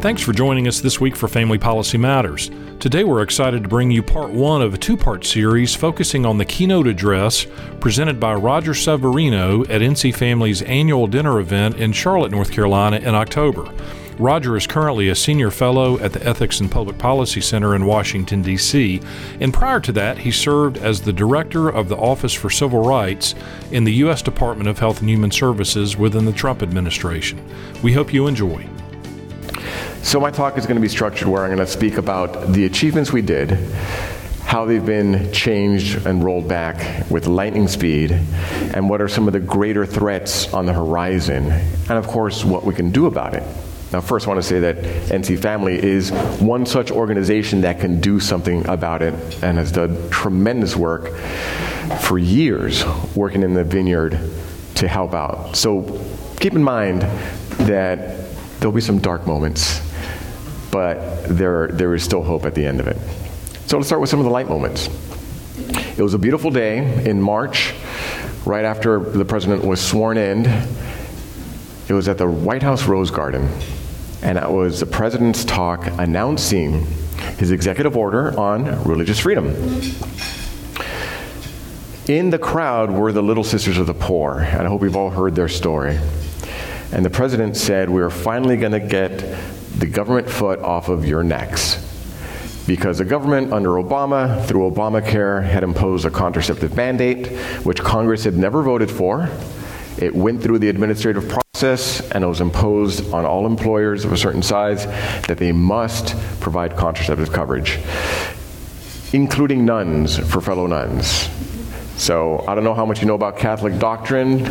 Thanks for joining us this week for Family Policy Matters. Today we're excited to bring you part one of a two-part series focusing on the keynote address presented by Roger Severino at NC Family's annual dinner event in Charlotte, North Carolina in October. Roger is currently a senior fellow at the Ethics and Public Policy Center in Washington, D.C., and prior to that, he served as the director of the Office for Civil Rights in the U.S. Department of Health and Human Services within the Trump administration. We hope you enjoy. So my talk is going to be structured where I'm going to speak about the achievements we did, how they've been changed and rolled back with lightning speed, and what are some of the greater threats on the horizon, and of course, what we can do about it. Now, first, I want to say that NC Family is one such organization that can do something about it and has done tremendous work for years working in the vineyard to help out. So keep in mind that there'll be some dark moments, but there is still hope at the end of it. So let's start with some of the light moments. It was a beautiful day in March, right after the president was sworn in. It was at the White House Rose Garden. And it was the president's talk announcing his executive order on religious freedom. In the crowd were the Little Sisters of the Poor, and I hope you've all heard their story. And the president said, "We are finally going to get the government foot off of your necks." Because the government under Obama, through Obamacare, had imposed a contraceptive mandate, which Congress had never voted for. It went through the administrative process, and it was imposed on all employers of a certain size that they must provide contraceptive coverage, including nuns for fellow nuns. So I don't know how much you know about Catholic doctrine,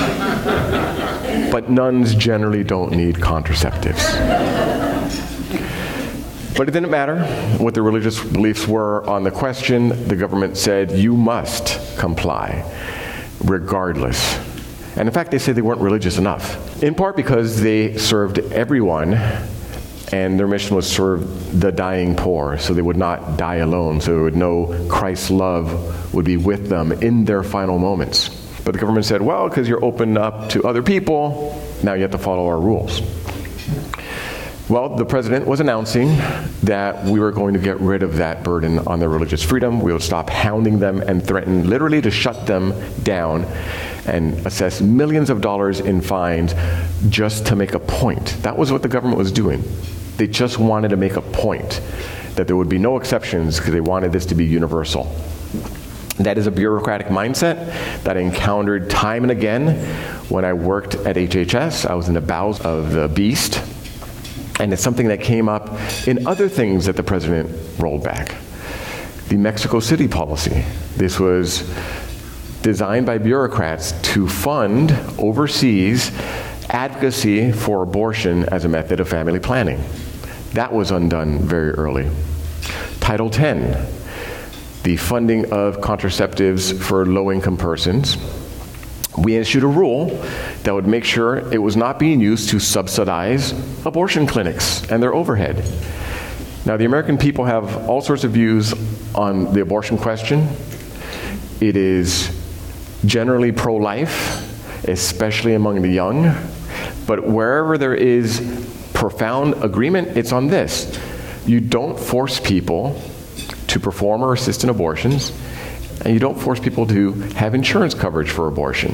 but nuns generally don't need contraceptives. But it didn't matter what the religious beliefs were on the question. The government said, you must comply, regardless. And in fact, they said they weren't religious enough, in part because they served everyone, and their mission was to serve the dying poor, so they would not die alone, so they would know Christ's love would be with them in their final moments. But the government said, well, because you're open up to other people, now you have to follow our rules. Well, the president was announcing that we were going to get rid of that burden on their religious freedom. We would stop hounding them and threaten literally to shut them down and assess millions of dollars in fines just to make a point. That was what the government was doing. They just wanted to make a point that there would be no exceptions because they wanted this to be universal. That is a bureaucratic mindset that I encountered time and again when I worked at HHS. I was in the bowels of the beast. And it's something that came up in other things that the president rolled back. The Mexico City policy. This was designed by bureaucrats to fund overseas advocacy for abortion as a method of family planning. That was undone very early. Title X, the funding of contraceptives for low-income persons. We issued a rule that would make sure it was not being used to subsidize abortion clinics and their overhead. Now, the American people have all sorts of views on the abortion question. It is generally pro-life, especially among the young. But wherever there is profound agreement, it's on this. You don't force people to perform or assist in abortions, and you don't force people to have insurance coverage for abortion.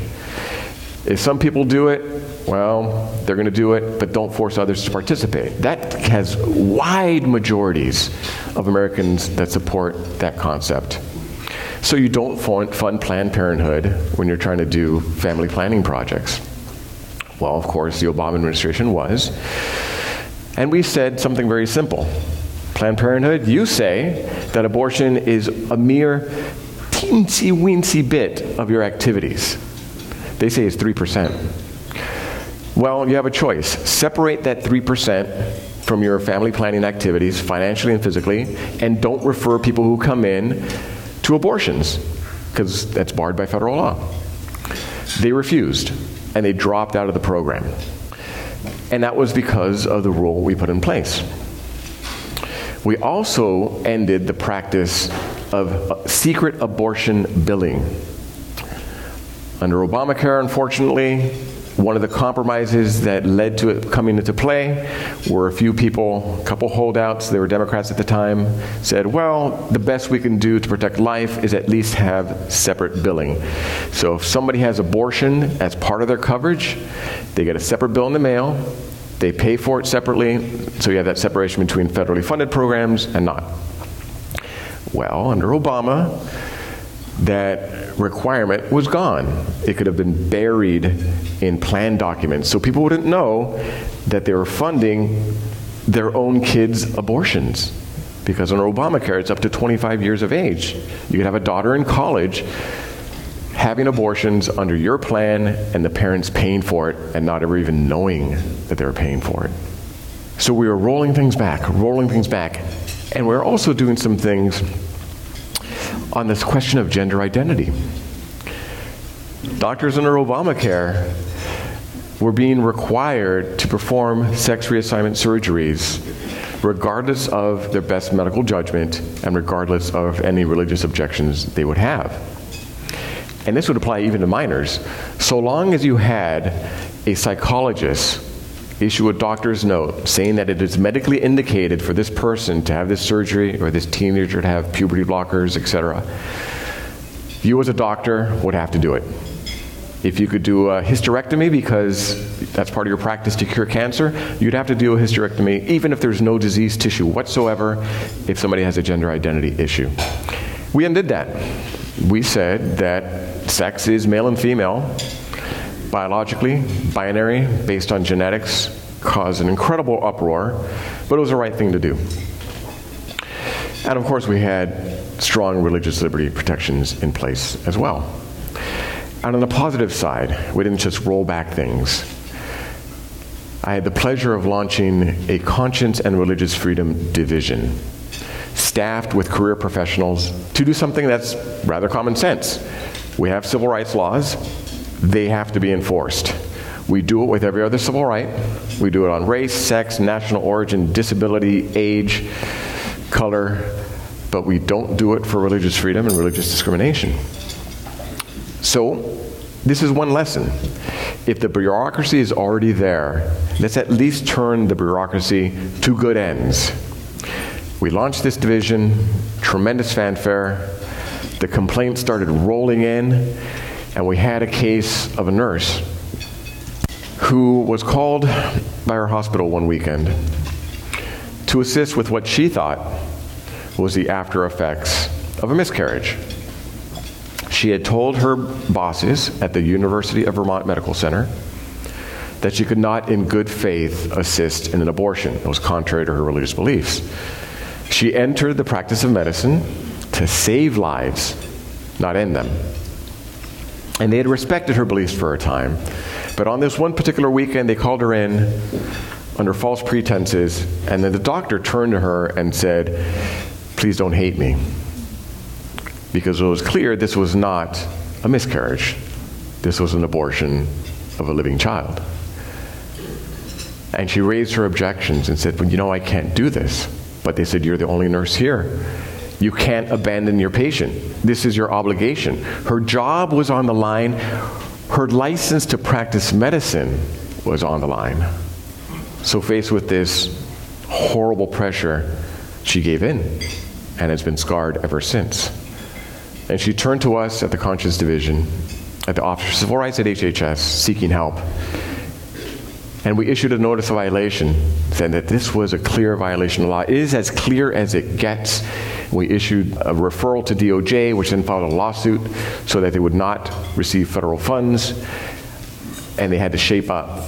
If some people do it, well, they're going to do it, but don't force others to participate. That has wide majorities of Americans that support that concept. So you don't fund Planned Parenthood when you're trying to do family planning projects. Well, of course, the Obama administration was. And we said something very simple. Planned Parenthood, you say that abortion is a mere teensy-weensy bit of your activities. They say it's 3%. Well, you have a choice. Separate that 3% from your family planning activities, financially and physically, and don't refer people who come in to abortions, because that's barred by federal law. They refused, and they dropped out of the program. And that was because of the rule we put in place. We also ended the practice of secret abortion billing. Under Obamacare, unfortunately, One of the compromises that led to it coming into play were a few people, a couple holdouts, they were Democrats at the time, said, well, the best we can do to protect life is at least have separate billing. So if somebody has abortion as part of their coverage, they get a separate bill in the mail, they pay for it separately, so you have that separation between federally funded programs and not. Well, under Obama, that requirement was gone. It could have been buried in plan documents, so people wouldn't know that they were funding their own kids' abortions. Because under Obamacare, it's up to 25 years of age. You could have a daughter in college having abortions under your plan and the parents paying for it and not ever even knowing that they were paying for it. So we were rolling things back, and we're also doing some things on this question of gender identity. Doctors under Obamacare were being required to perform sex reassignment surgeries regardless of their best medical judgment and regardless of any religious objections they would have. And this would apply even to minors. So long as you had a psychologist issue a doctor's note saying that it is medically indicated for this person to have this surgery or this teenager to have puberty blockers, etc., you as a doctor would have to do it. If you could do a hysterectomy because that's part of your practice to cure cancer, you'd have to do a hysterectomy even if there's no disease tissue whatsoever if somebody has a gender identity issue. We undid that. We said that sex is male and female, biologically, binary, based on genetics, caused an incredible uproar, but it was the right thing to do. And of course we had strong religious liberty protections in place as well. And on the positive side, we didn't just roll back things. I had the pleasure of launching a Conscience and Religious Freedom Division, staffed with career professionals to do something that's rather common sense. We have civil rights laws. They have to be enforced. We do it with every other civil right. We do it on race, sex, national origin, disability, age, color, but we don't do it for religious freedom and religious discrimination. So, this is one lesson. If the bureaucracy is already there, let's at least turn the bureaucracy to good ends. We launched this division, tremendous fanfare. The complaints started rolling in, and we had a case of a nurse who was called by her hospital one weekend to assist with what she thought was the after effects of a miscarriage. She had told her bosses at the University of Vermont Medical Center that she could not in good faith assist in an abortion. It was contrary to her religious beliefs. She entered the practice of medicine to save lives, not end them. And they had respected her beliefs for a time. But on this one particular weekend, they called her in under false pretenses, and then the doctor turned to her and said, "Please don't hate me." Because it was clear this was not a miscarriage. This was an abortion of a living child. And she raised her objections and said, "Well, you know, I can't do this." But they said, "You're the only nurse here. You can't abandon your patient. This is your obligation." Her job was on the line. Her license to practice medicine was on the line. So faced with this horrible pressure, she gave in and has been scarred ever since. And she turned to us at the Conscience Division, at the Office of Civil Rights at HHS, seeking help. And we issued a notice of violation, saying that this was a clear violation of law. It is as clear as it gets. We issued a referral to DOJ, which then filed a lawsuit so that they would not receive federal funds, and they had to shape up.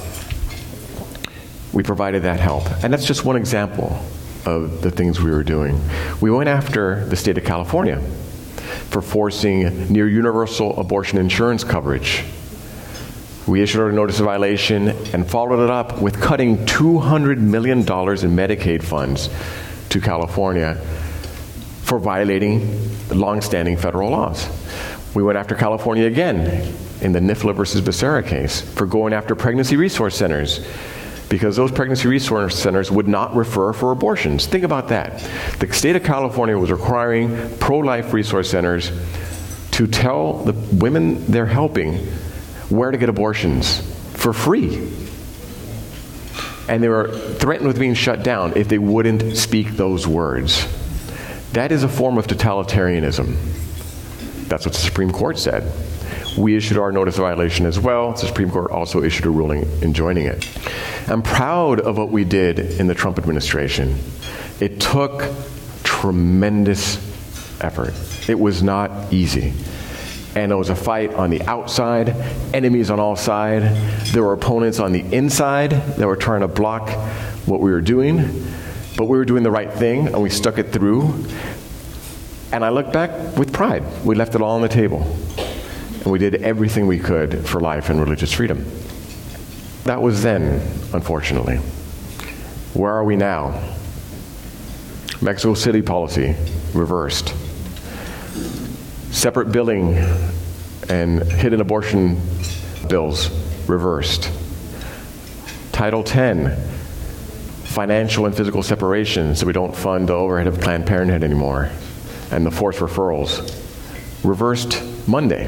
We provided that help. And that's just one example of the things we were doing. We went after the state of California for forcing near universal abortion insurance coverage. We issued a notice of violation and followed it up with cutting $200 million in Medicaid funds to California for violating long-standing federal laws. We went after California again in the NIFLA versus Becerra case for going after pregnancy resource centers, because those pregnancy resource centers would not refer for abortions. Think about that. The state of California was requiring pro-life resource centers to tell the women they're helping where to get abortions for free. And they were threatened with being shut down if they wouldn't speak those words. That is a form of totalitarianism. That's what the Supreme Court said. We issued our notice of violation as well. The Supreme Court also issued a ruling enjoining it. I'm proud of what we did in the Trump administration. It took tremendous effort. It was not easy. And it was a fight on the outside, enemies on all sides. There were opponents on the inside that were trying to block what we were doing. But we were doing the right thing, and we stuck it through. And I look back with pride. We left it all on the table. And we did everything we could for life and religious freedom. That was then, unfortunately. Where are we now? Mexico City policy reversed. Separate billing and hidden abortion bills reversed. Title 10, financial and physical separation, so we don't fund the overhead of Planned Parenthood anymore, and the forced referrals, reversed Monday.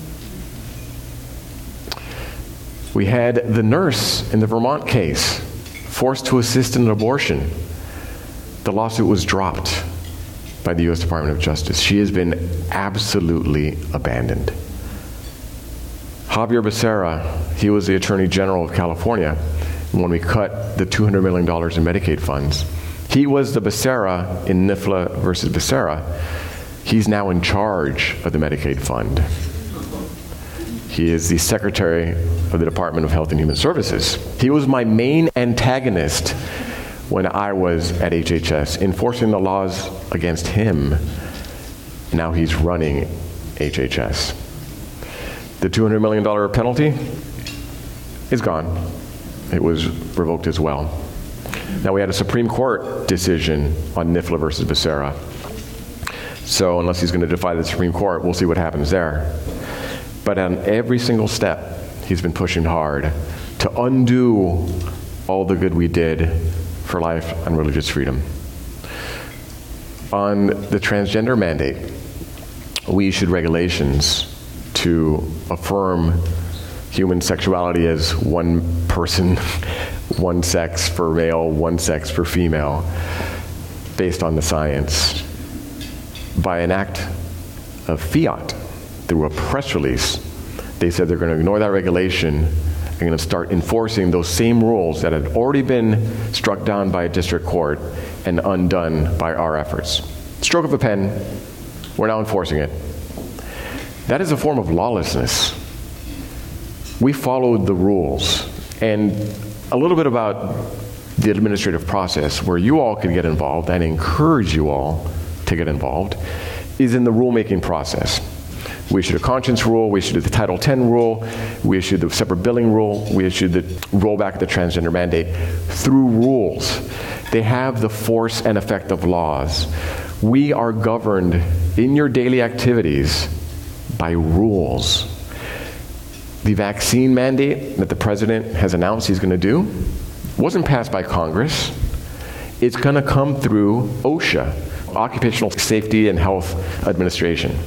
We had the nurse in the Vermont case forced to assist in an abortion. The lawsuit was dropped by the U.S. Department of Justice. She has been absolutely abandoned. Javier Becerra, he was the Attorney General of California when we cut the $200 million in Medicaid funds. He was the Becerra in NIFLA versus Becerra. He's now in charge of the Medicaid fund. He is the Secretary of the Department of Health and Human Services. He was my main antagonist when I was at HHS, enforcing the laws against him. Now he's running HHS. The $200 million penalty is gone. It was revoked as well. Now we had a Supreme Court decision on NIFLA versus Becerra. So unless he's going to defy the Supreme Court, we'll see what happens there. But on every single step, he's been pushing hard to undo all the good we did for life and religious freedom. On the transgender mandate, we issued regulations to affirm human sexuality as one person, one sex for male, one sex for female, based on the science. By an act of fiat, through a press release, they said they're going to ignore that regulation and going to start enforcing those same rules that had already been struck down by a district court and undone by our efforts. Stroke of a pen, we're now enforcing it. That is a form of lawlessness. We followed the rules. And a little bit about the administrative process where you all can get involved, and encourage you all to get involved, is in the rulemaking process. We issued a conscience rule, we issued the Title 10 rule, we issued the separate billing rule, we issued the rollback of the transgender mandate through rules. They have the force and effect of laws. We are governed in your daily activities by rules. The vaccine mandate that the president has announced he's going to do wasn't passed by Congress. It's going to come through OSHA, Occupational Safety and Health Administration.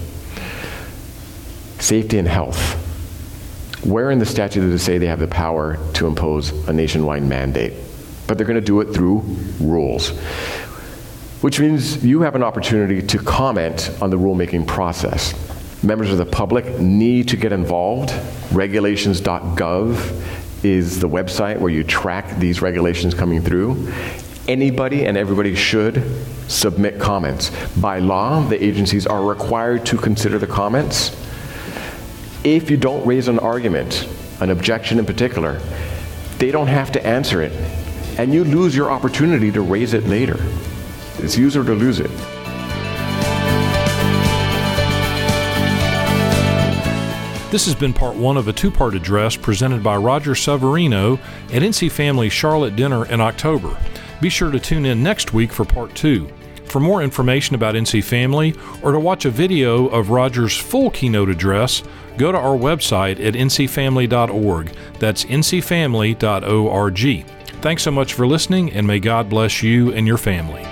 Safety and health. Where in the statute does it say they have the power to impose a nationwide mandate? But they're going to do it through rules, which means you have an opportunity to comment on the rulemaking process. Members of the public need to get involved. Regulations.gov is the website where you track these regulations coming through. Anybody and everybody should submit comments. By law, the agencies are required to consider the comments. If you don't raise an argument, an objection in particular, they don't have to answer it, and you lose your opportunity to raise it later. It's use or to lose it. This has been part one of a two-part address presented by Roger Severino at NC Family Charlotte Dinner in October. Be sure to tune in next week for part two. For more information about NC Family or to watch a video of Roger's full keynote address, go to our website at ncfamily.org. That's ncfamily.org. Thanks so much for listening, and may God bless you and your family.